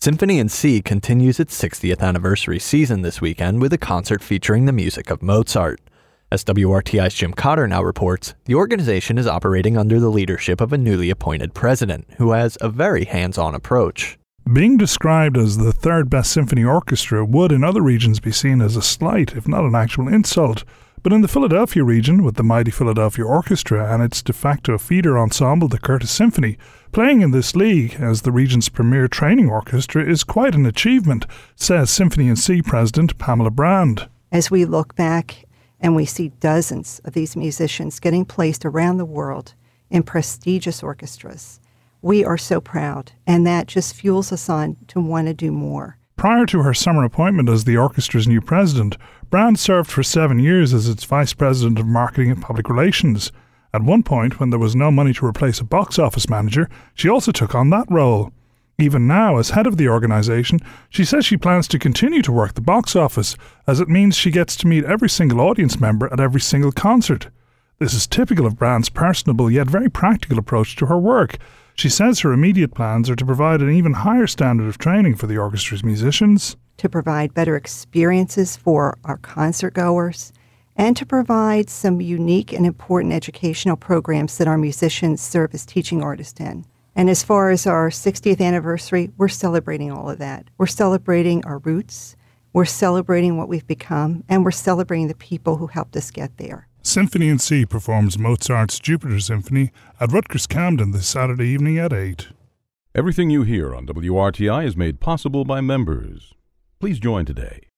Symphony in C continues its 60th anniversary season this weekend with a concert featuring the music of Mozart. As WRTI's Jim Cotter now reports, the organization is operating under the leadership of a newly appointed president who has a very hands-on approach. Being described as the third best symphony orchestra would in other regions be seen as a slight, if not an actual insult. But in the Philadelphia region, with the mighty Philadelphia Orchestra and its de facto feeder ensemble, the Curtis Symphony, playing in this league as the region's premier training orchestra is quite an achievement, says Symphony in C President Pamela Brand. As we look back and we see dozens of these musicians getting placed around the world in prestigious orchestras, we are so proud, and that just fuels us on to want to do more. Prior to her summer appointment as the orchestra's new president, Brand served for 7 years as its vice president of marketing and public relations. At one point, when there was no money to replace a box office manager, she also took on that role. Even now, as head of the organisation, she says she plans to continue to work the box office, as it means she gets to meet every single audience member at every single concert. This is typical of Brand's personable yet very practical approach to her work. She says her immediate plans are to provide an even higher standard of training for the orchestra's musicians, to provide better experiences for our concert goers, and to provide some unique and important educational programs that our musicians serve as teaching artists in. And as far as our 60th anniversary, we're celebrating all of that. We're celebrating our roots, we're celebrating what we've become, and we're celebrating the people who helped us get there. Symphony in C performs Mozart's Jupiter Symphony at Rutgers Camden this Saturday evening at 8. Everything you hear on WRTI is made possible by members. Please join today